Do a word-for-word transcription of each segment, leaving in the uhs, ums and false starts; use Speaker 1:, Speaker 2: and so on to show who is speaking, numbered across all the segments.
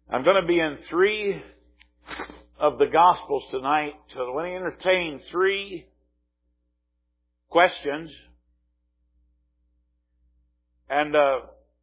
Speaker 1: I'm going to be in three of the Gospels tonight. So I want to entertain three questions. And uh,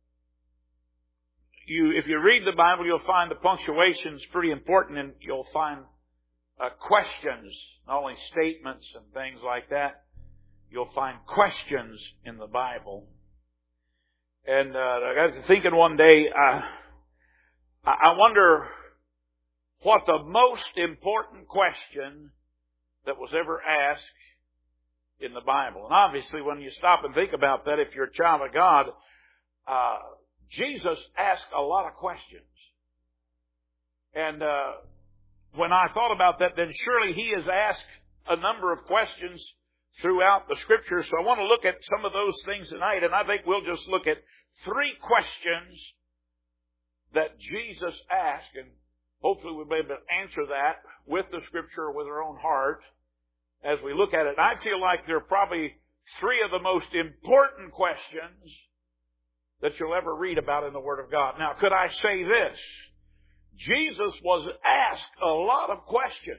Speaker 1: you, if you read the Bible, you'll find the punctuation's pretty important, and you'll find uh, questions, not only statements and things like that. You'll find questions in the Bible. And uh, I got thinking one day, uh, I wonder what the most important question that was ever asked in the Bible. And obviously, when you stop and think about that, if you're a child of God, uh, Jesus asked a lot of questions. And uh, when I thought about that, then surely He has asked a number of questions throughout the Scriptures. So I want to look at some of those things tonight, and I think we'll just look at three questions that Jesus asked, and hopefully we'll be able to answer that with the Scripture or with our own heart as we look at it. And I feel like there are probably three of the most important questions that you'll ever read about in the Word of God. Now, could I say this? Jesus was asked a lot of questions.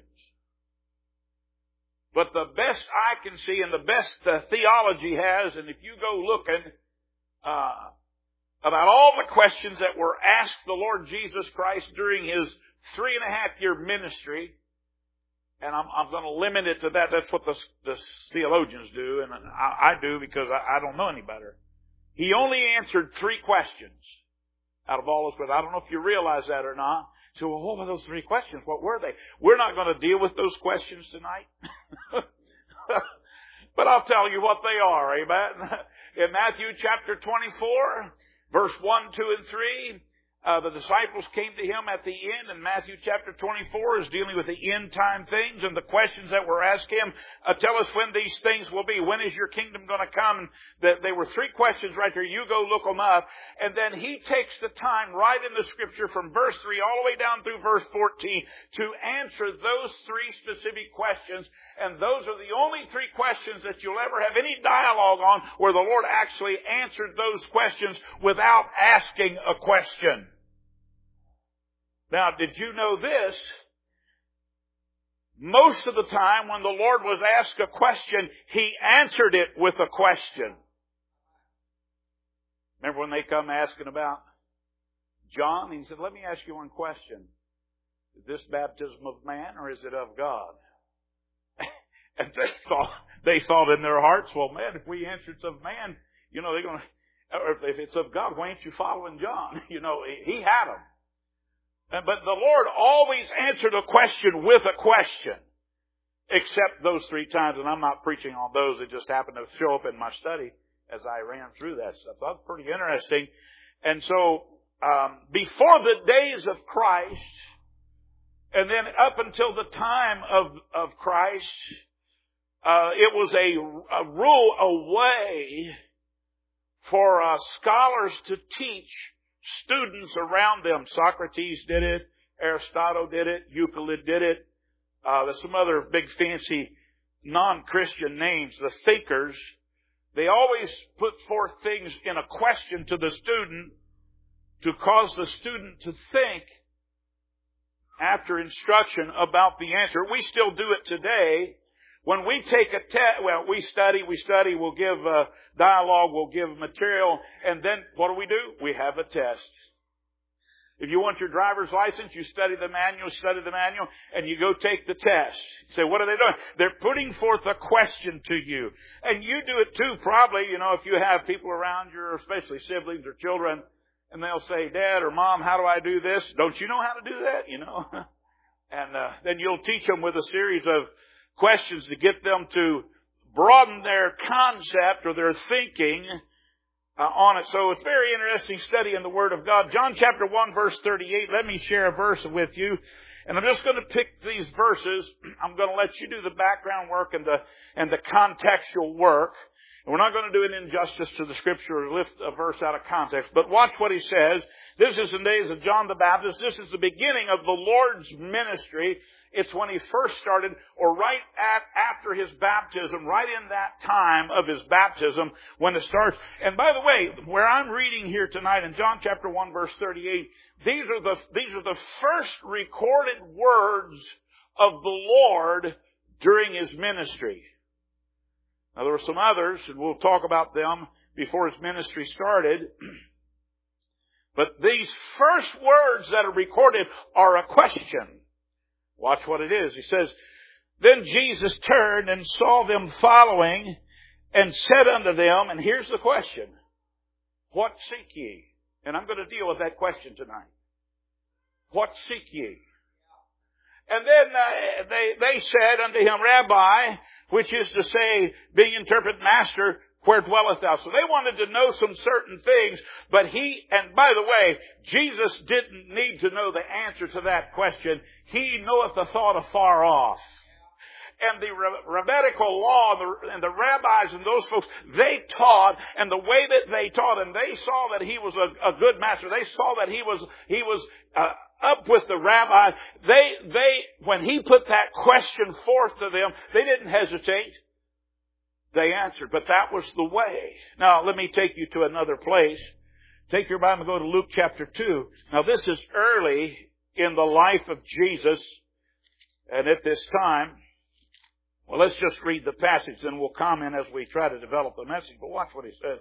Speaker 1: But the best I can see, and the best uh, theology has, and if you go looking uh, about all the questions that were asked the Lord Jesus Christ during His three and a half year ministry, and I'm, I'm going to limit it to that. That's what the, the theologians do, and I, I do because I, I don't know any better. He only answered three questions out of all those questions. I don't know if you realize that or not. So, well, what were those three questions? What were they? We're not going to deal with those questions tonight. But I'll tell you what they are, amen? In Matthew chapter twenty-four, verse one, two, and three, uh, the disciples came to Him at the end, and Matthew chapter twenty-four is dealing with the end time things, and the questions that were asked Him, uh, tell us when these things will be. When is your kingdom going to come? That they were three questions right there. You go look them up. And then He takes the time right in the Scripture from verse three all the way down through verse fourteen to answer those three specific questions. And those are the only three questions that you'll ever have any dialogue on where the Lord actually answered those questions without asking a question. Now, did you know this? Most of the time when the Lord was asked a question, He answered it with a question. Remember when they come asking about John? He said, let me ask you one question. Is this baptism of man or is it of God? And they thought, they thought in their hearts, well, man, if we answer it's of man, you know, they're going to, or if it's of God, why ain't you following John? You know, He had them. But the Lord always answered a question with a question, except those three times. And I'm not preaching on those. It just happened to show up in my study as I ran through that stuff. That was pretty interesting. And so, um, before the days of Christ, and then up until the time of, of Christ, uh, it was a, a rule, a way for uh, scholars to teach students around them. Socrates did it. Aristotle did it. Euclid did it. Uh, there's some other big fancy non-Christian names. The thinkers, they always put forth things in a question to the student to cause the student to think after instruction about the answer. We still do it today. When we take a test, well, we study, we study, we'll give a dialogue, we'll give material, and then what do we do? We have a test. If you want your driver's license, you study the manual, study the manual, and you go take the test. You say, what are they doing? They're putting forth a question to you. And you do it too, probably, you know, if you have people around you, especially siblings or children, and they'll say, Dad or Mom, how do I do this? Don't you know how to do that? You know? And uh, then you'll teach them with a series of questions to get them to broaden their concept or their thinking uh, on it. So it's very interesting study in the Word of God. John chapter one, verse thirty-eight. Let me share a verse with you. And I'm just going to pick these verses. I'm going to let you do the background work and the, and the contextual work. And we're not going to do an injustice to the Scripture or lift a verse out of context, but watch what he says. This is in the days of John the Baptist. This is the beginning of the Lord's ministry. It's when he first started, or right at, after his baptism, right in that time of his baptism, when it starts. And by the way, where I'm reading here tonight in John chapter one verse thirty-eight, these are the, these are the first recorded words of the Lord during his ministry. Now there were some others, and we'll talk about them before his ministry started. But these first words that are recorded are a question. Watch what it is. He says, Then Jesus turned and saw them following, and said unto them, and here's the question, What seek ye? And I'm going to deal with that question tonight. What seek ye? And then uh, they, they said unto him, Rabbi, which is to say, being interpreted, Master, where dwellest thou? So they wanted to know some certain things, but he, and by the way, Jesus didn't need to know the answer to that question. He knoweth the thought afar off. And the rabbinical law and the, and the rabbis and those folks, they taught, and the way that they taught, and they saw that he was a, a good master. They saw that he was, he was, uh, up with the rabbis. They, they, when he put that question forth to them, they didn't hesitate. They answered, but that was the way. Now, let me take you to another place. Take your Bible and go to Luke chapter two. Now, this is early in the life of Jesus, and at this time, well, let's just read the passage, then we'll comment as we try to develop the message. But watch what he says.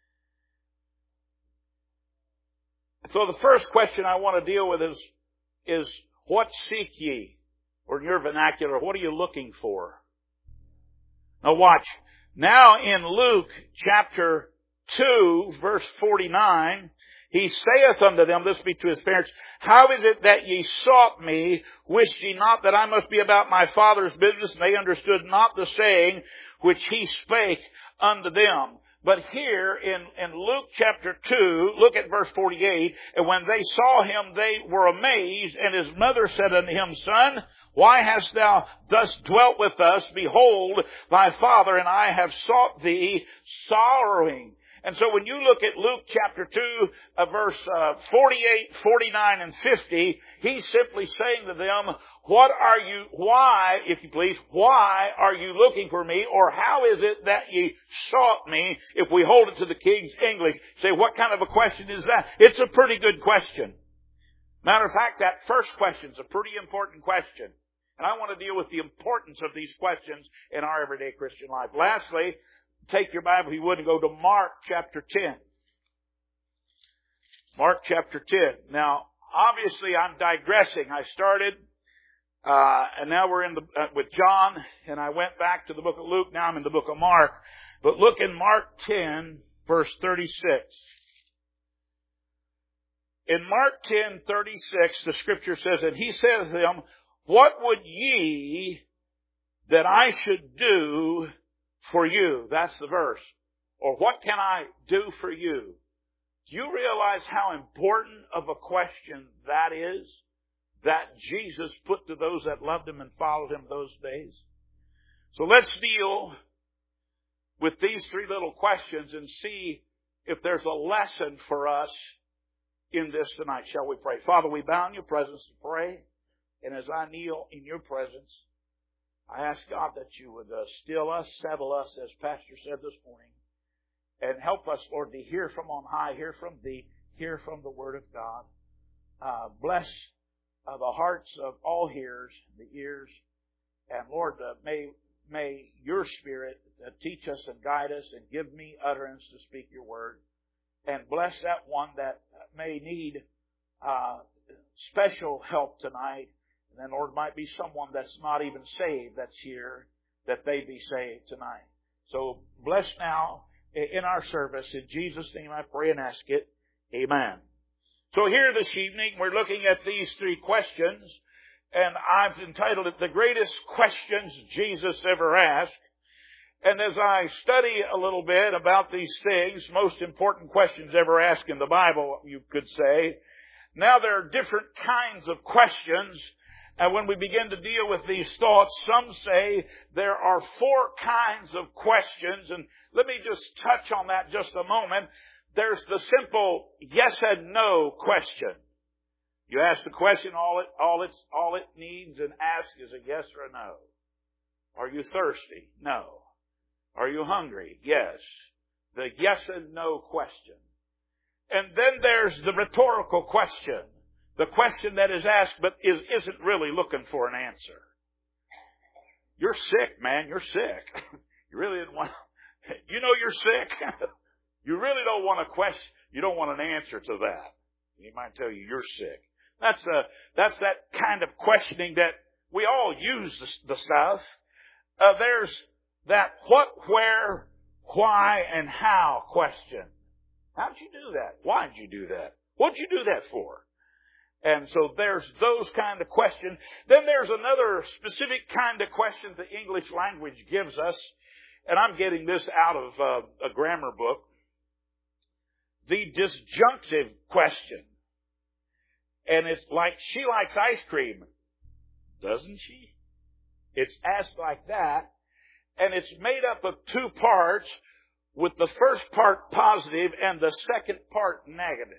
Speaker 1: So the first question I want to deal with is, is what seek ye? Or in your vernacular, what are you looking for? Now watch. Now in Luke chapter two, verse forty-nine, he saith unto them, this be to his parents, How is it that ye sought me? Wist ye not that I must be about my Father's business? And they understood not the saying which he spake unto them. But here in, in Luke chapter two, look at verse forty-eight, and when they saw him, they were amazed, and his mother said unto him, Son, why hast thou thus dwelt with us? Behold, thy father and I have sought thee sorrowing. And so when you look at Luke chapter two, uh, verse uh, forty-eight, forty-nine, and fifty, he's simply saying to them, what are you, why, if you please, why are you looking for me? Or how is it that ye sought me? If we hold it to the King's English, say, what kind of a question is that? It's a pretty good question. Matter of fact, that first question is a pretty important question. And I want to deal with the importance of these questions in our everyday Christian life. Lastly, take your Bible, if you would, and go to Mark chapter ten. Mark chapter ten. Now, obviously, I'm digressing. I started, uh, and now we're in the, uh, with John, and I went back to the book of Luke. Now I'm in the book of Mark. But look in Mark ten, verse thirty-six. In Mark ten, thirty-six, the scripture says, And he said to them, What would ye that I should do for you? That's the verse. Or what can I do for you? Do you realize how important of a question that is? That Jesus put to those that loved him and followed him those days. So let's deal with these three little questions and see if there's a lesson for us in this tonight. Shall we pray? Father, we bow in your presence to pray. And as I kneel in your presence, I ask God that you would uh, still us, settle us, as Pastor said this morning, and help us, Lord, to hear from on high, hear from thee, hear from the Word of God. Uh, bless uh, the hearts of all hearers, the ears, and Lord, uh, may may your Spirit uh, teach us and guide us and give me utterance to speak your Word. And bless that one that may need uh, special help tonight. And then, Lord, might be someone that's not even saved that's here, that they be saved tonight. So bless now in our service. In Jesus' name I pray and ask it. Amen. So here this evening we're looking at these three questions, and I've entitled it The Greatest Questions Jesus Ever Asked. And as I study a little bit about these things, most important questions ever asked in the Bible, you could say, now there are different kinds of questions And when we begin to deal with these thoughts, some say there are four kinds of questions. And let me just touch on that just a moment. There's the simple yes and no question. You ask the question, all it, all it's, all it needs and ask is a yes or a no. Are you thirsty? No. Are you hungry? Yes. The yes and no question. And then there's the rhetorical question. The question that is asked but is, isn't really looking for an answer. You're sick, man. You're sick. You really didn't want, you know you're sick. You really don't want a question. You don't want an answer to that. He might tell you you're sick. That's a, that's that kind of questioning that we all use the, the stuff. Uh, there's that what, where, why, and how question. How'd you do that? Why'd you do that? What'd you do that for? And so there's those kind of questions. Then there's another specific kind of question the English language gives us. And I'm getting this out of uh, a grammar book. The disjunctive question. And it's like, she likes ice cream. Doesn't she? It's asked like that. And it's made up of two parts, with the first part positive and the second part negative.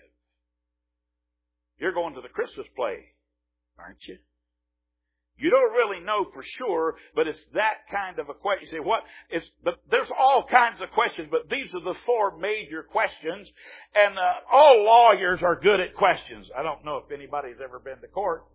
Speaker 1: You're going to the Christmas play, aren't you? You don't really know for sure, but it's that kind of a question. You say, what? It's, but there's all kinds of questions, but these are the four major questions. And uh, all lawyers are good at questions. I don't know if anybody's ever been to court,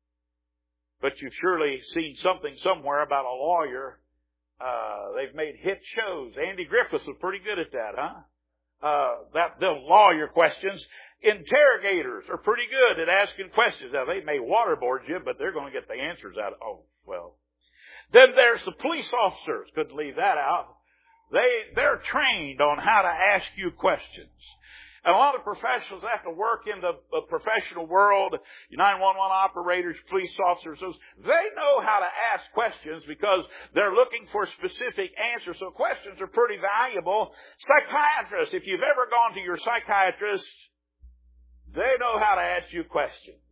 Speaker 1: but you've surely seen something somewhere about a lawyer. Uh, they've made hit shows. Andy Griffiths was pretty good at that, huh? Uh, that, the lawyer questions. Interrogators are pretty good at asking questions. Now, they may waterboard you, but they're going to get the answers out of, oh, well. Then there's the police officers. Couldn't leave that out. They, they're trained on how to ask you questions. And a lot of professionals have to work in the, the professional world, nine one one operators, police officers, those, they know how to ask questions because they're looking for specific answers. So questions are pretty valuable. Psychiatrists, if you've ever gone to your psychiatrist, they know how to ask you questions.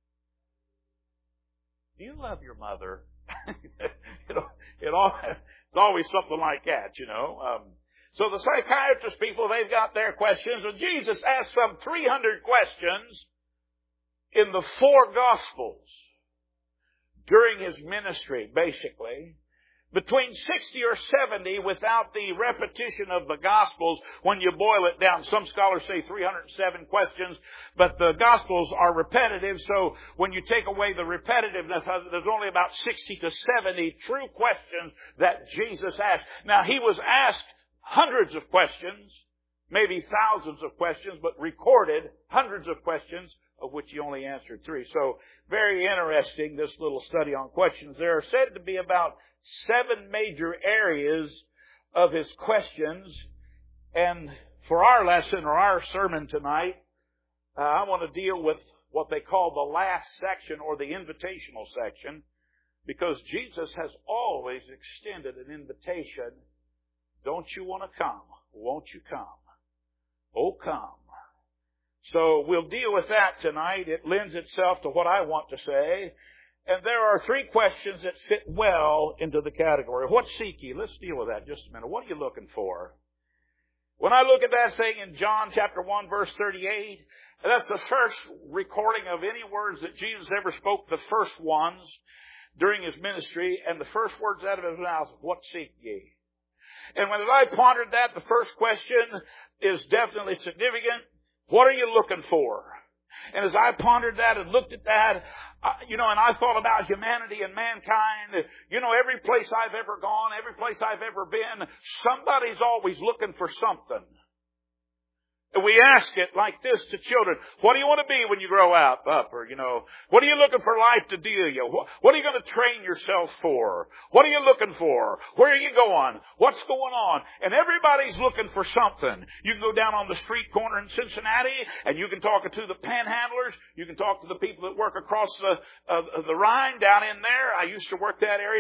Speaker 1: Do you love your mother? you know, it all, it's always something like that, you know. Um, So the psychiatrist people, they've got their questions. And Jesus asked some three hundred questions in the four Gospels during His ministry, basically. Between sixty or seventy without the repetition of the Gospels when you boil it down. Some scholars say three hundred seven questions, but the Gospels are repetitive. So when you take away the repetitiveness, there's only about sixty to seventy true questions that Jesus asked. Now, He was asked hundreds of questions, maybe thousands of questions, but recorded hundreds of questions, of which He only answered three. So very interesting, this little study on questions. There are said to be about seven major areas of His questions. And for our lesson or our sermon tonight, uh, I want to deal with what they call the last section or the invitational section, because Jesus has always extended an invitation. Don't you want to come? Won't you come? Oh, come. So we'll deal with that tonight. It lends itself to what I want to say. And there are three questions that fit well into the category. What seek ye? Let's deal with that just a minute. What are you looking for? When I look at that thing in John chapter one, verse thirty-eight, that's the first recording of any words that Jesus ever spoke, the first ones during His ministry. And the first words out of His mouth, what seek ye? And when I pondered that, the first question is definitely significant. What are you looking for? And as I pondered that and looked at that, uh, you know, and I thought about humanity and mankind, you know, every place I've ever gone, every place I've ever been, somebody's always looking for something. And we ask it like this to children. What do you want to be when you grow up? Up, or, you know, what are you looking for life to deal you? What are you going to train yourself for? What are you looking for? Where are you going? What's going on? And everybody's looking for something. You can go down on the street corner in Cincinnati and you can talk to the panhandlers. You can talk to the people that work across the, uh, the Rhine down in there. I used to work that area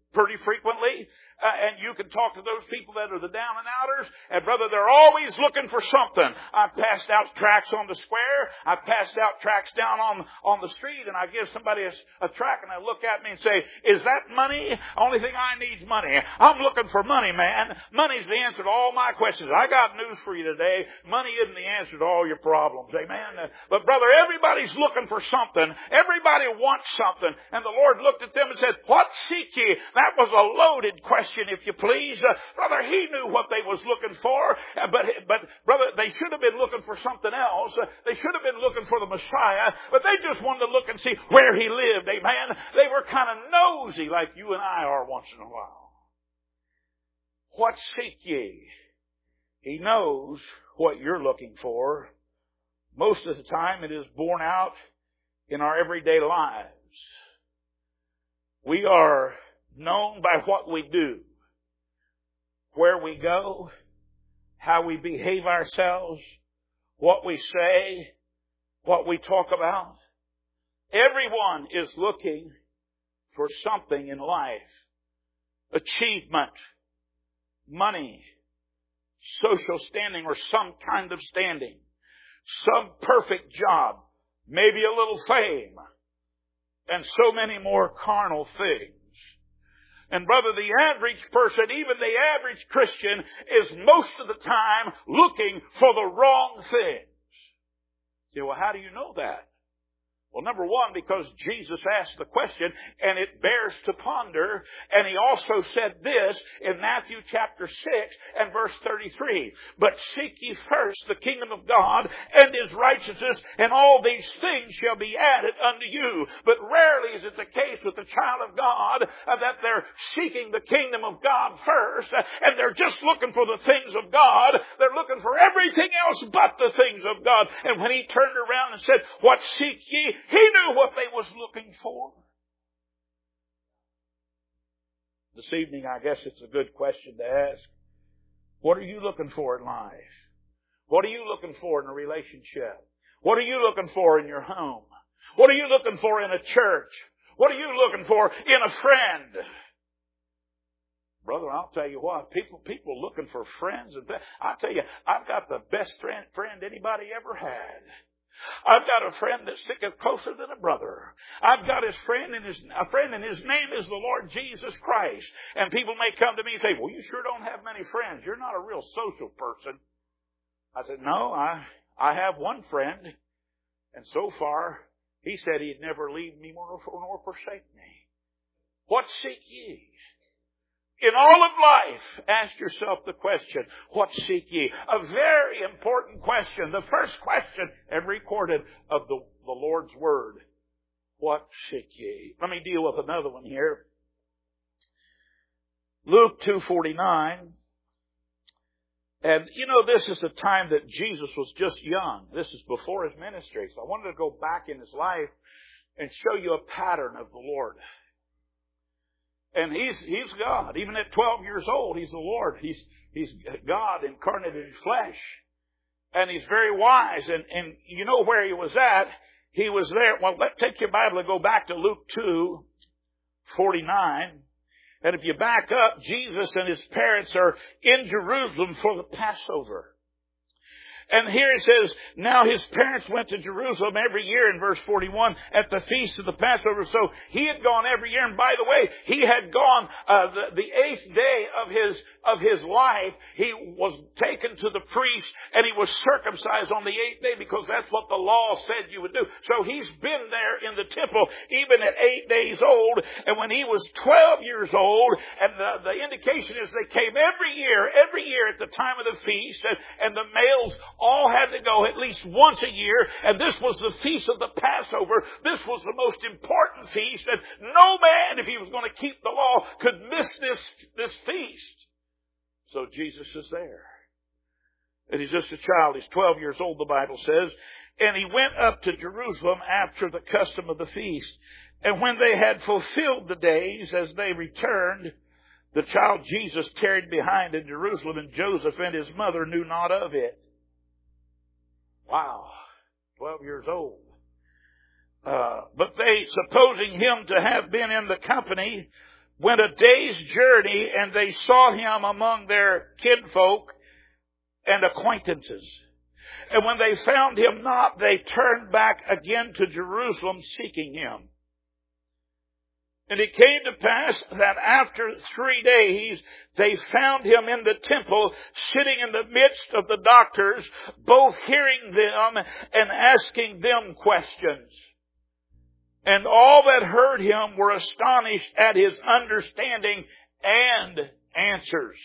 Speaker 1: pretty frequently. Uh, and you can talk to those people that are the down and outers. And brother, they're always looking for something. I've passed out tracts on the square. I've passed out tracts down on, on the street. And I give somebody a, a tract and they look at me and say, is that money? Only thing I need is money. I'm looking for money, man. Money's the answer to all my questions. I got news for you today. Money isn't the answer to all your problems. Amen. But brother, everybody's looking for something. Everybody wants something. And the Lord looked at them and said, what seek ye? That was a loaded question. If you please. Uh, brother, he knew what they was looking for, uh, but, but brother, they should have been looking for something else. Uh, they should have been looking for the Messiah, but they just wanted to look and see where he lived. Amen. They were kind of nosy like you and I are once in a while. What seek ye? He knows what you're looking for. Most of the time it is borne out in our everyday lives. We are known by what we do, where we go, how we behave ourselves, what we say, what we talk about. Everyone is looking for something in life. Achievement, money, social standing or some kind of standing, some perfect job, maybe a little fame, and so many more carnal things. And brother, the average person, even the average Christian, is most of the time looking for the wrong things. You say, well, how do you know that? Well, number one, because Jesus asked the question, and it bears to ponder. And he also said this in Matthew chapter six and verse thirty-three. But seek ye first the kingdom of God and his righteousness, and all these things shall be added unto you. But rarely is it the case with the child of God uh, that they're seeking the kingdom of God first, uh, and they're just looking for the things of God. They're looking for everything else but the things of God. And when he turned around and said, what seek ye? He knew what they was looking for. This evening, I guess it's a good question to ask. What are you looking for in life? What are you looking for in a relationship? What are you looking for in your home? What are you looking for in a church? What are you looking for in a friend? Brother, I'll tell you what, people people looking for friends. And I'll tell you, I've got the best friend, friend anybody ever had. I've got a friend that sticketh closer than a brother. I've got his friend, and his a friend, and his name is the Lord Jesus Christ. And people may come to me and say, well, you sure don't have many friends. You're not a real social person. I said, no, I, I have one friend. And so far, he said he'd never leave me nor, nor forsake me. What seek ye? In all of life, ask yourself the question, what seek ye? A very important question. The first question ever recorded of the, the Lord's Word. What seek ye? Let me deal with another one here. Luke two forty-nine. And you know, this is the time that Jesus was just young. This is before his ministry. So I wanted to go back in his life and show you a pattern of the Lord. And he's, he's God. Even at twelve years old, he's the Lord. He's, he's God incarnate in flesh. And he's very wise. And, and you know where he was at? He was there. Well, let's take your Bible and go back to Luke two forty-nine. And if you back up, Jesus and his parents are in Jerusalem for the Passover. And here it says, now his parents went to Jerusalem every year in verse forty-one at the feast of the Passover. So he had gone every year. And by the way, he had gone uh, the, the eighth day of his of his life. He was taken to the priest and he was circumcised on the eighth day because that's what the law said you would do. So he's been there in the temple even at eight days old. And when he was twelve years old, and the, the indication is they came every year, every year at the time of the feast, and, and the males all had to go at least once a year, and this was the feast of the Passover. This was the most important feast, and no man, if he was going to keep the law, could miss this, this feast. So Jesus is there. And he's just a child. He's twelve years old, the Bible says. And he went up to Jerusalem after the custom of the feast. And when they had fulfilled the days, as they returned, the child Jesus tarried behind in Jerusalem, and Joseph and his mother knew not of it. Wow, twelve years old. Uh, but they, supposing him to have been in the company, went a day's journey, and they sought him among their kinfolk and acquaintances. And when they found him not, they turned back again to Jerusalem, seeking him. And it came to pass that after three days, they found him in the temple, sitting in the midst of the doctors, both hearing them and asking them questions. And all that heard him were astonished at his understanding and answers.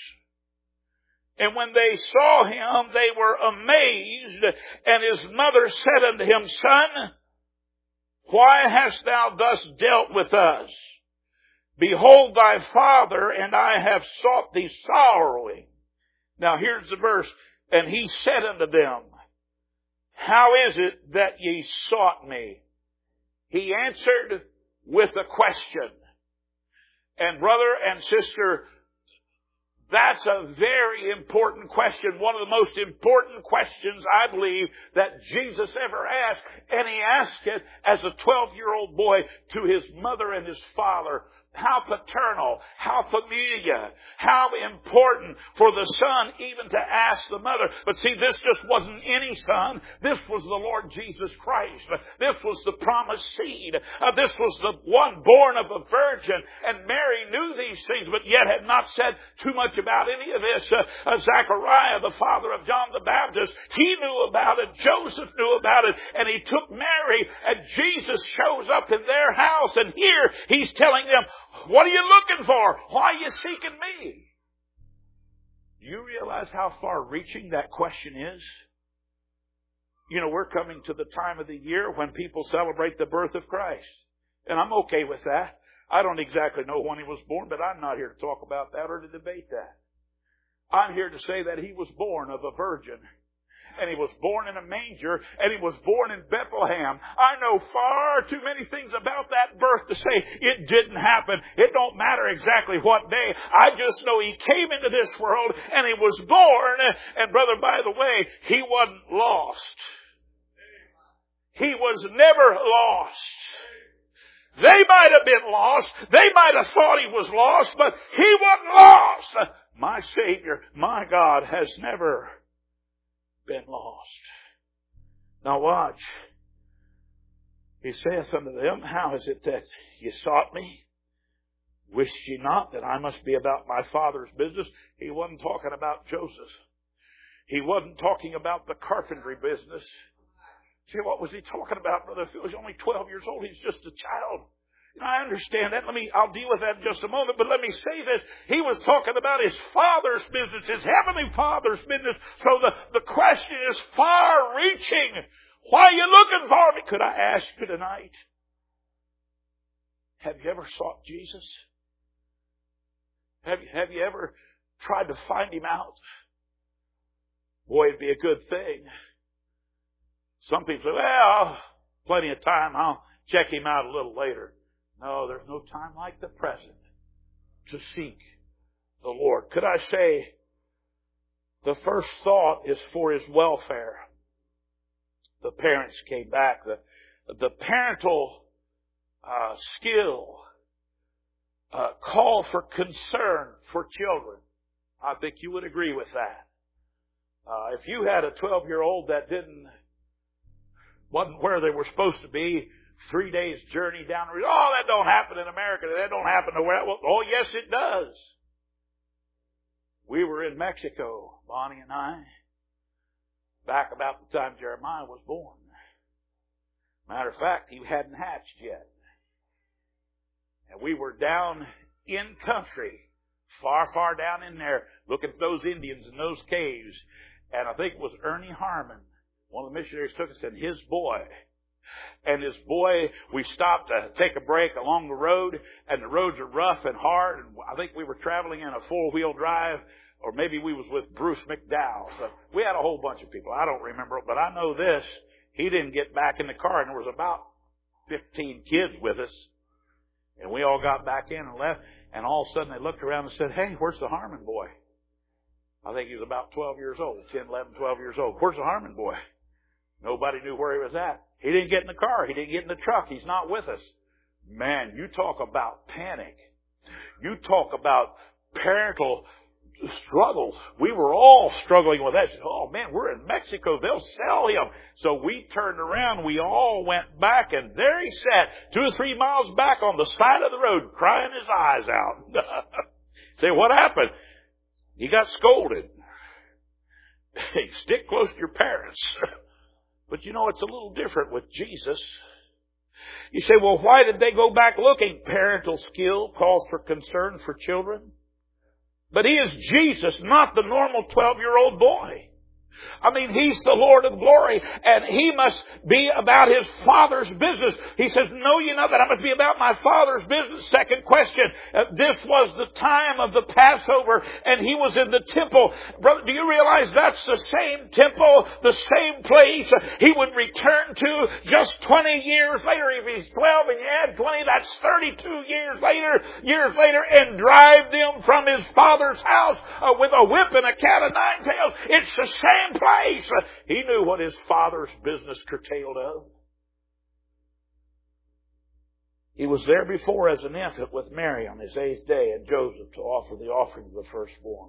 Speaker 1: And when they saw him, they were amazed. And his mother said unto him, Son, why hast thou thus dealt with us? Behold, thy father and I have sought thee sorrowing. Now here's the verse. And he said unto them, How is it that ye sought me? He answered with a question. And brother and sister, that's a very important question. One of the most important questions, I believe, that Jesus ever asked. And he asked it as a twelve-year-old boy to his mother and his father. How paternal, how familiar, how important for the son even to ask the mother. But see, this just wasn't any son. This was the Lord Jesus Christ. This was the promised seed. Uh, this was the one born of a virgin. And Mary knew these things, but yet had not said too much about any of this. Uh, uh, Zechariah, the father of John the Baptist, he knew about it. Joseph knew about it. And he took Mary, and Jesus shows up in their house. And here he's telling them, what are you looking for? Why are you seeking me? Do you realize how far-reaching that question is? You know, we're coming to the time of the year when people celebrate the birth of Christ. And I'm okay with that. I don't exactly know when he was born, but I'm not here to talk about that or to debate that. I'm here to say that he was born of a virgin. And he was born in a manger, and he was born in Bethlehem. I know far too many things about that birth to say it didn't happen. It don't matter exactly what day. I just know he came into this world, and he was born. And brother, by the way, he wasn't lost. He was never lost. They might have been lost. They might have thought he was lost, but he wasn't lost. My Savior, my God, has never been lost. Now watch. He saith unto them, How is it that ye sought me? Wist ye not that I must be about my Father's business? He wasn't talking about Joseph. He wasn't talking about the carpentry business. See, what was he talking about, brother? If he was only twelve years old, he's just a child. You know, I understand that. Let me, I'll deal with that in just a moment. But let me say this. He was talking about his Father's business, his Heavenly Father's business. So the, the question is far-reaching. Why are you looking for me? Could I ask you tonight? Have you ever sought Jesus? Have you, have you ever tried to find him out? Boy, it'd be a good thing. Some people say, well, plenty of time. I'll check him out a little later. No, there's no time like the present to seek the Lord. Could I say the first thought is for his welfare? The parents came back. The, the parental uh, skill uh, call for concern for children. I think you would agree with that. Uh, if you had a twelve-year-old that didn't wasn't where they were supposed to be, three days journey down the road. Oh, that don't happen in America. That don't happen nowhere. Well, oh, yes, it does. We were in Mexico, Bonnie and I, back about the time Jeremiah was born. Matter of fact, he hadn't hatched yet. And we were down in country, far, far down in there, looking at those Indians in those caves. And I think it was Ernie Harmon, one of the missionaries, took us, and his boy. And his boy, we stopped to take a break along the road, and the roads are rough and hard, and I think we were traveling in a four-wheel drive, or maybe we was with Bruce McDowell. So we had a whole bunch of people. I don't remember, but I know this. He didn't get back in the car, and there was about fifteen kids with us. And we all got back in and left, and all of a sudden they looked around and said, hey, where's the Harmon boy? I think he was about twelve years old, ten, eleven, twelve years old. Where's the Harmon boy? Nobody knew where he was at. He didn't get in the car. He didn't get in the truck. He's not with us. Man, you talk about panic. You talk about parental struggles. We were all struggling with that. Oh man, we're in Mexico. They'll sell him. So we turned around. We all went back, and there he sat, two or three miles back on the side of the road, crying his eyes out. Say, what happened? He got scolded. Hey, stick close to your parents. But you know, it's a little different with Jesus. You say, well, why did they go back looking? Parental skill calls for concern for children. But he is Jesus, not the normal twelve-year-old boy. I mean, he's the Lord of glory, and he must be about his Father's business. He says, know ye not that I must be about my Father's business? Second question. Uh, this was the time of the Passover, and he was in the temple. Brother, do you realize that's the same temple, the same place he would return to just twenty years later? If he's twelve and you add twenty, that's thirty-two years later, years later, and drive them from his Father's house uh, with a whip and a cat of nine tails. It's the same place. He knew what his Father's business curtailed of. He was there before as an infant with Mary on his eighth day and Joseph to offer the offering of the firstborn.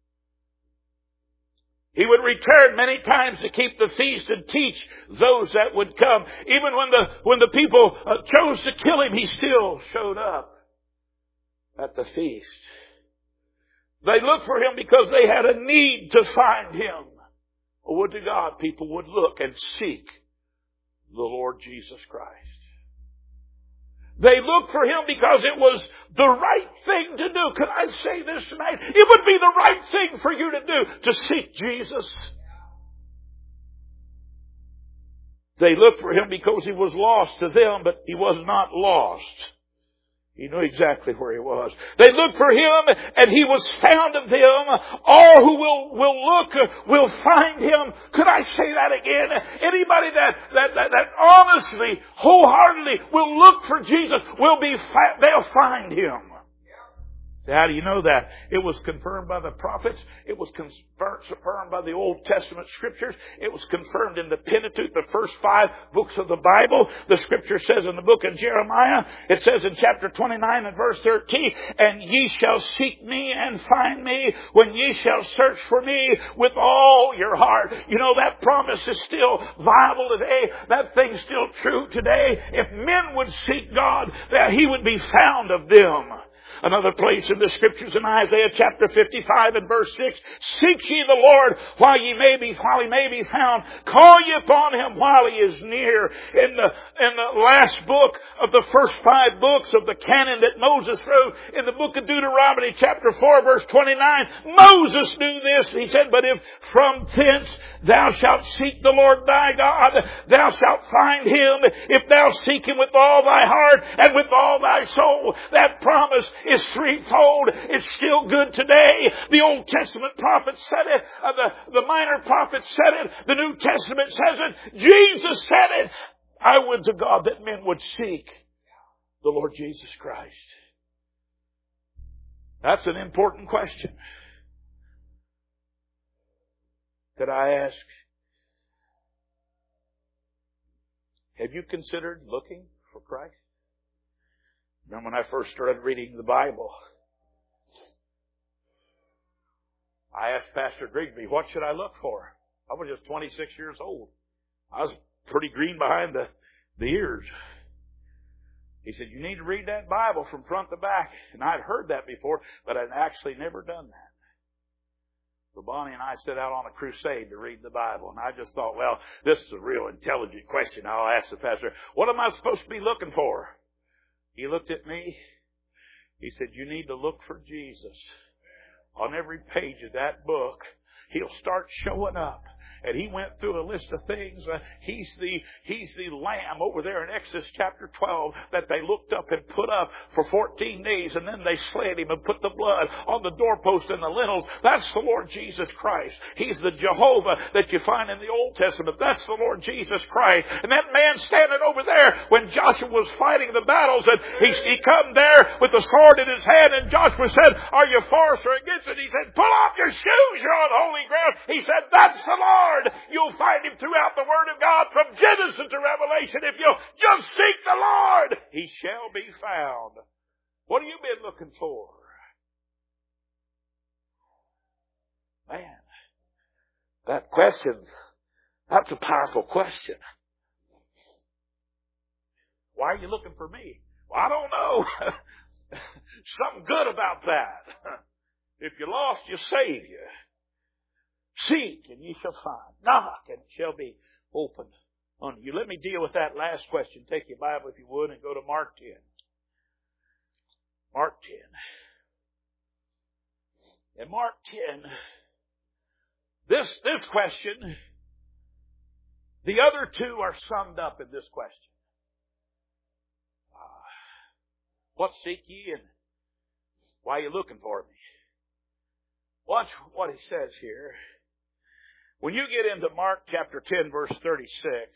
Speaker 1: He would return many times to keep the feast and teach those that would come. Even when the, when the people uh, chose to kill him, he still showed up at the feast. They looked for him because they had a need to find him. Oh, would to God people would look and seek the Lord Jesus Christ. They looked for him because it was the right thing to do. Could I say this tonight? It would be the right thing for you to do, to seek Jesus. They looked for him because he was lost to them, but he was not lost. He knew exactly where he was. They looked for him, and he was found of them. All who will, will look will find him. Could I say that again? Anybody that, that, that, that honestly, wholeheartedly will look for Jesus will be, they'll find him. How do you know that? It was confirmed by the prophets. It was confirmed by the Old Testament scriptures. It was confirmed in the Pentateuch, the first five books of the Bible. The scripture says in the book of Jeremiah, it says in chapter twenty-nine and verse thirteen, and ye shall seek me and find me when ye shall search for me with all your heart. You know, that promise is still viable today. That thing's still true today. If men would seek God, that he would be found of them. Another place in the scriptures in Isaiah chapter fifty-five and verse six, seek ye the Lord while ye may be, while he may be found. Call ye upon him while he is near. In the, in the last book of the first five books of the canon that Moses wrote, in the book of Deuteronomy chapter four verse twenty-nine, Moses knew this. He said, but if from thence thou shalt seek the Lord thy God, thou shalt find him, if thou seek him with all thy heart and with all thy soul. That promise is threefold. It's still good today. The Old Testament prophet said it. Uh, the, the minor prophet said it. The New Testament says it. Jesus said it. I would to God that men would seek the Lord Jesus Christ. That's an important question. Could I ask, have you considered looking for Christ? Remember when I first started reading the Bible, I asked Pastor Grigsby, what should I look for? I was just twenty-six years old. I was pretty green behind the, the ears. He said, you need to read that Bible from front to back. And I'd heard that before, but I'd actually never done that. So Bonnie and I set out on a crusade to read the Bible. And I just thought, well, this is a real intelligent question. I'll ask the pastor, what am I supposed to be looking for? He looked at me. He said, you need to look for Jesus. On every page of that book, he'll start showing up. And he went through a list of things. Uh, he's the he's the lamb over there in Exodus chapter twelve that they looked up and put up for fourteen days, and then they slayed him and put the blood on the doorpost and the lintels. That's the Lord Jesus Christ. He's the Jehovah that you find in the Old Testament. That's the Lord Jesus Christ. And that man standing over there when Joshua was fighting the battles, and he, he come there with the sword in his hand, and Joshua said, are you for us or against it? He said, pull off your shoes, you're on holy ground. He said, that's the Lord. You'll find him throughout the Word of God from Genesis to Revelation. If you'll just seek the Lord, he shall be found What have you been looking for? Man, that question, that's a powerful question. Why are you looking for me? Well, I don't know. Something good about that. If you're lost, you save you. Seek, and ye shall find. Knock, and it shall be opened unto you. Let me deal with that last question. Take your Bible, if you would, and go to Mark ten. Mark ten. In Mark ten, this, this question, the other two are summed up in this question. Uh, what seek ye, and why are you looking for me? Watch what he says here. When you get into Mark chapter ten, verse thirty-six,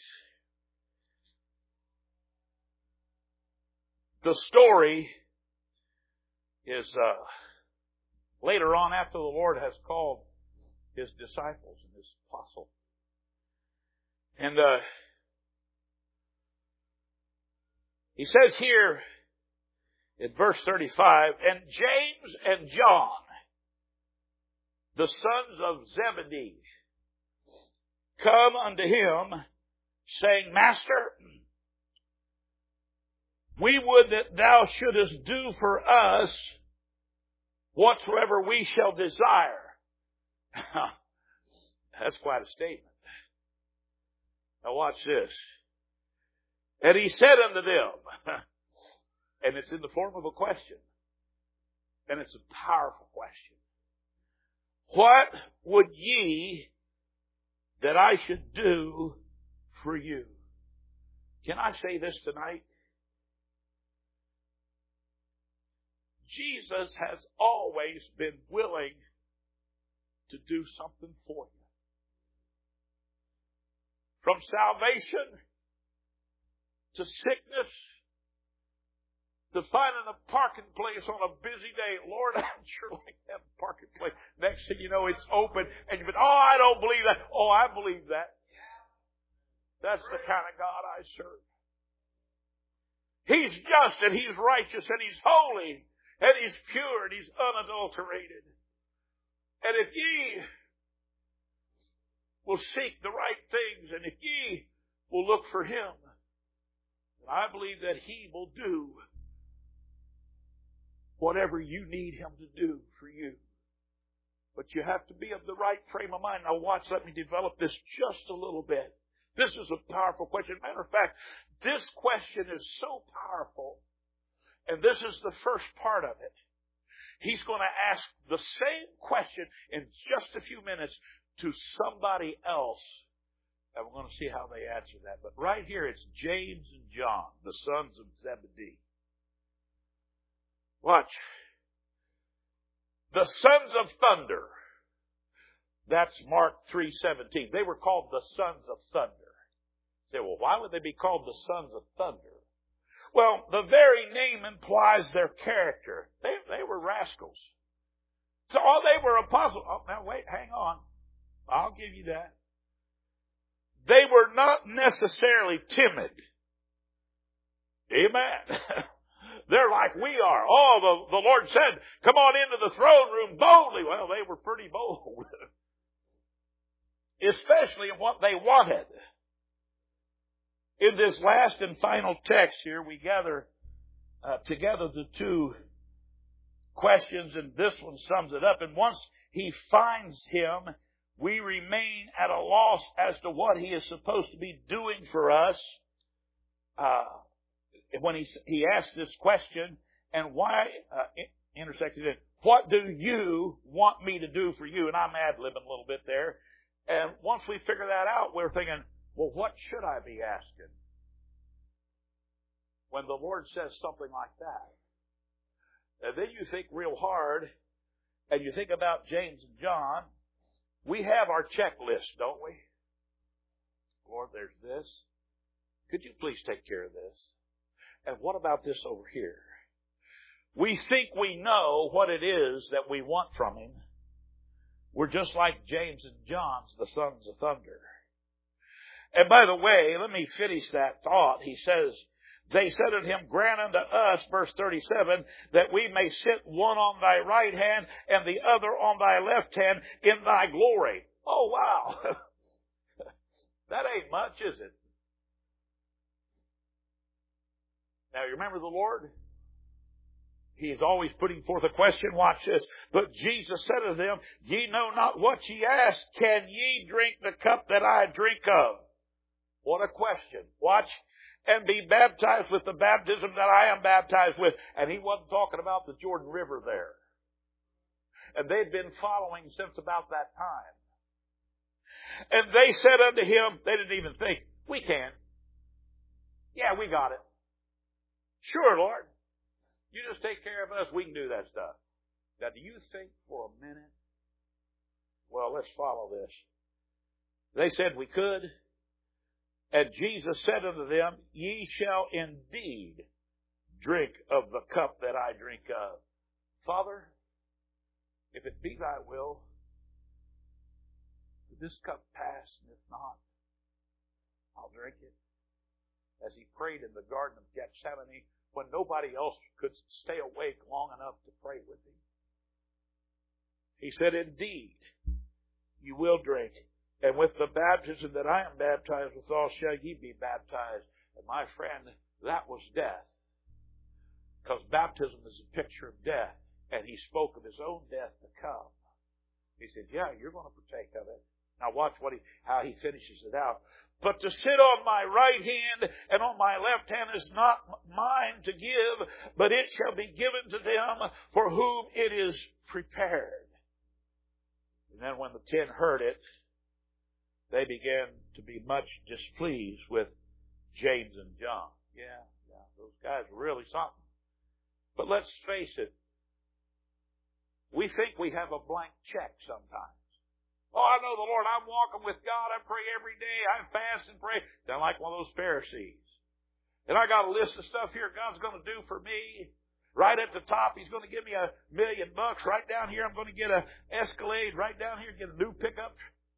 Speaker 1: the story is uh, later on after the Lord has called His disciples and His apostle. And uh, he says here in verse thirty-five, and James and John, the sons of Zebedee, come unto him, saying, Master, we would that thou shouldest do for us whatsoever we shall desire. That's quite a statement. Now watch this. And he said unto them, and it's in the form of a question, and it's a powerful question. What would ye that I should do for you? Can I say this tonight? Jesus has always been willing to do something for you. From salvation to sickness to finding a parking place on a busy day. Lord, I'd sure like to have a parking place. Next thing you know, it's open and you've been, oh, I don't believe that. Oh, I believe that. That's the kind of God I serve. He's just and He's righteous and He's holy and He's pure and He's unadulterated. And if ye will seek the right things and if ye will look for Him, then I believe that He will do whatever you need Him to do for you. But you have to be of the right frame of mind. Now watch, let me develop this just a little bit. This is a powerful question. Matter of fact, this question is so powerful, and this is the first part of it. He's going to ask the same question in just a few minutes to somebody else, and we're going to see how they answer that. But right here, it's James and John, the sons of Zebedee. Watch. The sons of thunder. That's Mark three seventeen. They were called the sons of thunder. You say, well, why would they be called the sons of thunder? Well, the very name implies their character. They, they were rascals. So, oh, they were apostles. Oh, now wait, hang on. I'll give you that. They were not necessarily timid. Amen. They're like we are. Oh, the, the Lord said, come on into the throne room boldly. Well, they were pretty bold. Especially in what they wanted. In this last and final text here, we gather uh, together the two questions, and this one sums it up. And once he finds him, we remain at a loss as to what he is supposed to be doing for us. Uh, when he he asks this question, and why uh, intersected in, what do you want me to do for you? And I'm ad-libbing a little bit there. And once we figure that out, we're thinking, well, what should I be asking? When the Lord says something like that. And then you think real hard, and you think about James and John. We have our checklist, don't we? Lord, there's this. Could you please take care of this? And what about this over here? We think we know what it is that we want from Him. We're just like James and John's, the sons of thunder. And by the way, let me finish that thought. He says They said unto him, grant unto us, verse thirty-seven, that we may sit one on thy right hand and the other on thy left hand in thy glory. Oh, wow. That ain't much, is it? Now, you remember the Lord? He is always putting forth a question. Watch this. But Jesus said to them, ye know not what ye ask. Can ye drink the cup that I drink of? What a question. Watch. And be baptized with the baptism that I am baptized with. And he wasn't talking about the Jordan River there. And they'd been following since about that time. And they said unto him, they didn't even think, we can. Yeah, we got it. Sure, Lord. You just take care of us, we can do that stuff. Now, do you think for a minute? Well, let's follow this. They said we could. And Jesus said unto them, ye shall indeed drink of the cup that I drink of. Father, if it be thy will, did this cup pass? And if not, I'll drink it. As he prayed in the Garden of Gethsemane, when nobody else could stay awake long enough to pray with him. He said, indeed, you will drink. And with the baptism that I am baptized withal shall ye be baptized. And my friend, that was death. Because baptism is a picture of death. And he spoke of his own death to come. He said, yeah, you're going to partake of it. Now watch what he, how he finishes it out. But to sit on my right hand and on my left hand is not mine to give, but it shall be given to them for whom it is prepared. And then when the ten heard it, they began to be much displeased with James and John. Yeah, yeah, those guys were really something. But let's face it, we think we have a blank check sometimes. Oh, I know the Lord. I'm walking with God. I pray every day. I fast and pray. Sound like one of those Pharisees. And I got a list of stuff here God's going to do for me. Right at the top, He's going to give me a million bucks. Right down here, I'm going to get an Escalade. Right down here, get a new pickup.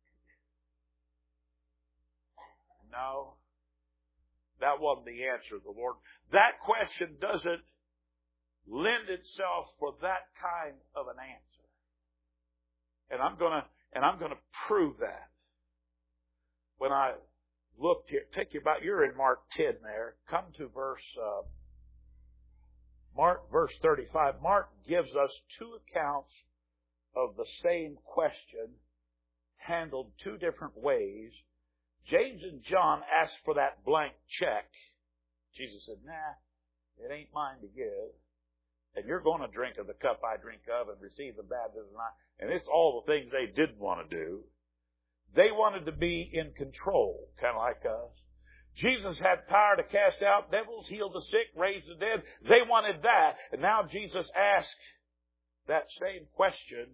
Speaker 1: No. That wasn't the answer of the Lord. That question doesn't lend itself for that kind of an answer. And I'm going to And I'm going to prove that. When I looked here, take you about, you're in Mark ten there. Come to verse, uh, Mark, verse thirty-five. Mark gives us two accounts of the same question, handled two different ways. James and John asked for that blank check. Jesus said, nah, it ain't mine to give. And you're going to drink of the cup I drink of and receive the baptism. And it's all the things they didn't want to do. They wanted to be in control, kind of like us. Jesus had power to cast out devils, heal the sick, raise the dead. They wanted that. And now Jesus asked that same question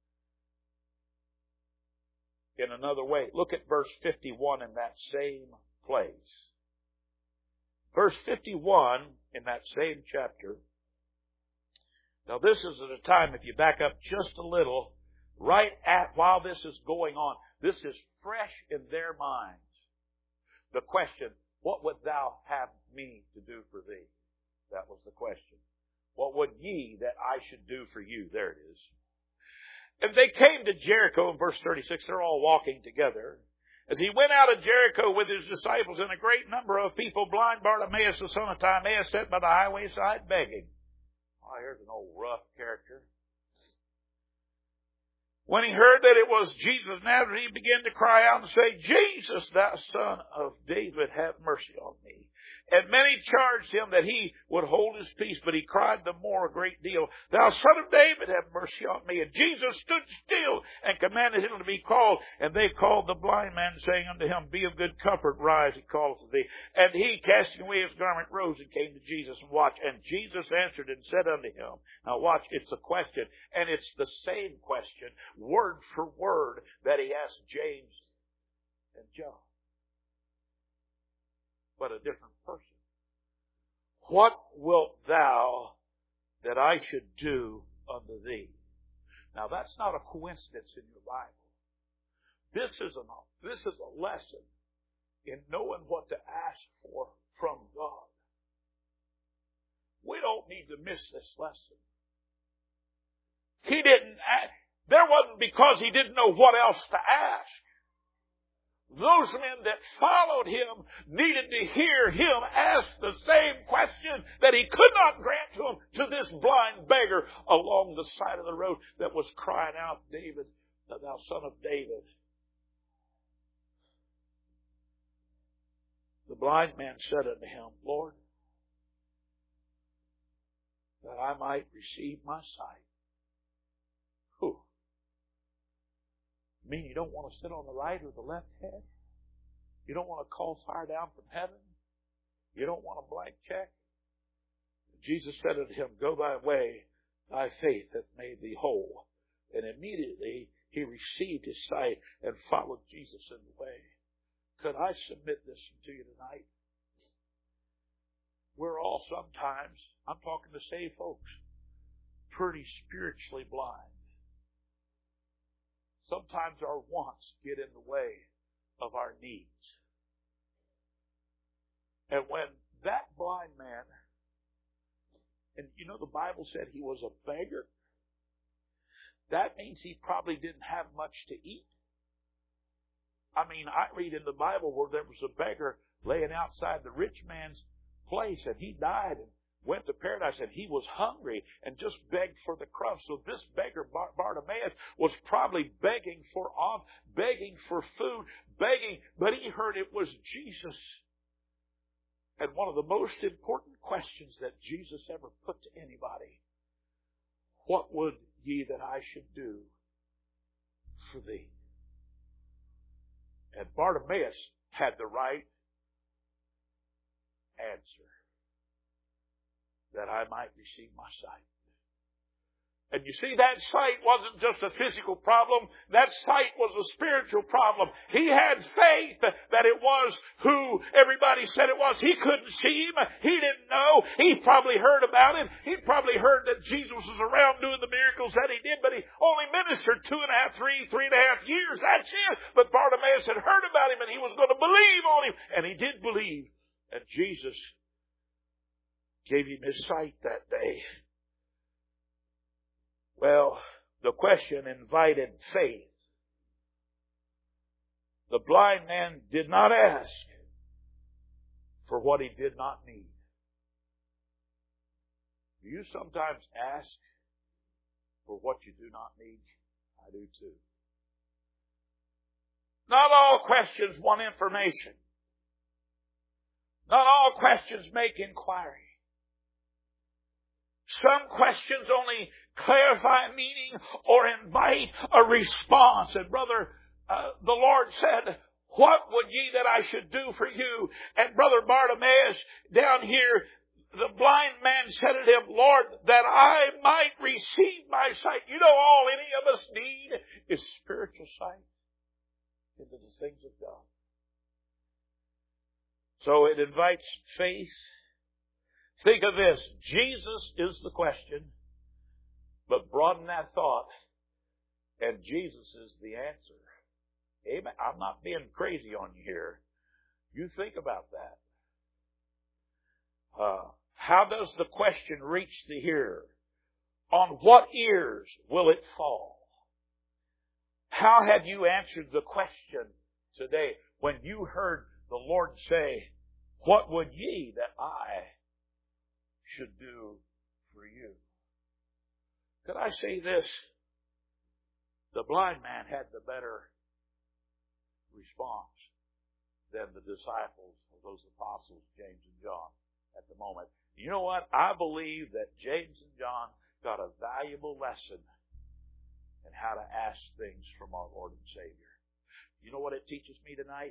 Speaker 1: in another way. Look at verse fifty-one in that same place. Verse fifty-one in that same chapter. Now this is at a time, if you back up just a little, right at, while this is going on, this is fresh in their minds. The question, what would thou have me to do for thee? That was the question. What would ye that I should do for you? There it is. And they came to Jericho in verse thirty-six. They're all walking together. As he went out of Jericho with his disciples and a great number of people, blind Bartimaeus, the son of Timaeus, sat by the highway side begging. Oh, here's an old rough character. When he heard that it was Jesus of Nazareth, he began to cry out and say, Jesus, thou son of David, have mercy on me. And many charged him that he would hold his peace, but he cried the more a great deal, Thou son of David, have mercy on me. And Jesus stood still and commanded him to be called. And they called the blind man, saying unto him, Be of good comfort, rise, he calleth thee. And he, casting away his garment, rose and came to Jesus and watched. And Jesus answered and said unto him, now watch, it's a question, and it's the same question, word for word, that he asked James and John. But a different person. What wilt thou that I should do unto thee? Now that's not a coincidence in your Bible. This is a, this is a lesson in knowing what to ask for from God. don't need to miss this lesson. He didn't, there wasn't because he didn't know what else to ask. Those men that followed him needed to hear him ask the same question that he could not grant to him, to this blind beggar along the side of the road that was crying out, David, thou son of David. The blind man said unto him, Lord, that I might receive my sight. Whew. You mean you don't want to sit on the right or the left hand? You don't want to call fire down from heaven? You don't want a blank check? Jesus said unto him, Go thy way, thy faith hath made thee whole. And immediately he received his sight and followed Jesus in the way. Could I submit this to you tonight? We're all sometimes, I'm talking to saved folks, pretty spiritually blind. Sometimes our wants get in the way of our needs. And when that blind man, and you know the Bible said he was a beggar, that means he probably didn't have much to eat. I mean, I read in the Bible where there was a beggar laying outside the rich man's place, and he died and went to paradise, and he was hungry and just begged for the crumbs. So this beggar, Bar- Bartimaeus, was probably begging for alms, begging for food, begging, but he heard it was Jesus. And one of the most important questions that Jesus ever put to anybody, what would ye that I should do for thee? And Bartimaeus had the right answer. That I might receive my sight. And you see, that sight wasn't just a physical problem. That sight was a spiritual problem. He had faith that it was who everybody said it was. He couldn't see him. He didn't know. He probably heard about him. He probably heard that Jesus was around doing the miracles that he did, but he only ministered two and a half, three, three and a half years. That's it. But Bartimaeus had heard about him, and he was going to believe on him. And he did believe. And Jesus gave him his sight that day. Well, the question invited faith. The blind man did not ask for what he did not need. Do you sometimes ask for what you do not need? I do too. Not all questions want information. Not all questions make inquiry. Some questions only clarify meaning or invite a response. And brother, uh, the Lord said, what would ye that I should do for you? And brother Bartimaeus down here, the blind man said to him, Lord, that I might receive my sight. You know, all any of us need is spiritual sight into the things of God. So it invites faith. Think of this. Jesus is the question, but broaden that thought, and Jesus is the answer. Amen. I'm not being crazy on you here. You think about that. Uh, how does the question reach the hearer? On what ears will it fall? How have you answered the question today when you heard the Lord say, what would ye that I should do for you? Could I say this? The blind man had the better response than the disciples of those apostles, James and John, at the moment. You know what? I believe that James and John got a valuable lesson in how to ask things from our Lord and Savior. You know what it teaches me tonight?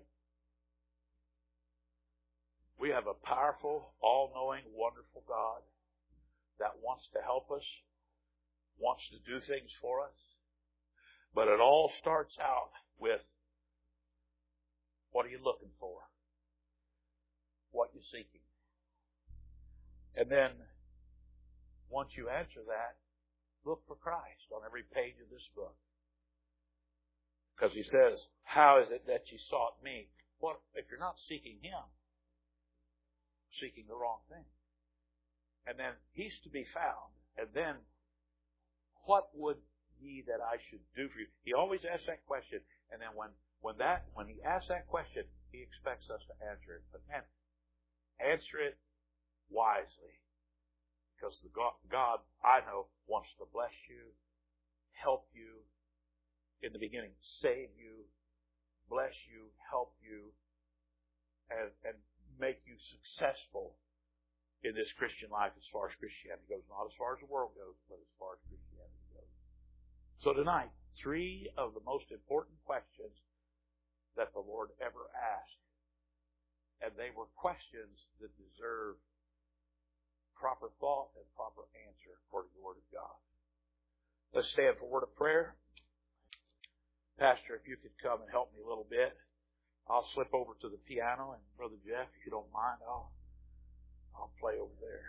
Speaker 1: We have a powerful, all-knowing, wonderful God that wants to help us, wants to do things for us. But it all starts out with, what are you looking for? What are you seeking? And then, once you answer that, look for Christ on every page of this book. Because he says, how is it that you sought me? What if you're not seeking him? Seeking the wrong thing. And then He's to be found. And then, what would ye that I should do for you? He always asks that question. And then when, when that, when He asks that question, He expects us to answer it. But man, answer it wisely. Because the God, God, I know, wants to bless you, help you, in the beginning, save you, bless you, help you, and, and make you successful in this Christian life as far as Christianity goes. Not as far as the world goes, but as far as Christianity goes. So tonight, three of the most important questions that the Lord ever asked. And they were questions that deserve proper thought and proper answer according to the Word of God. Let's stand for a word of prayer. Pastor, if you could come and help me a little bit. I'll slip over to the piano, and Brother Jeff, if you don't mind, I'll I'll play over there.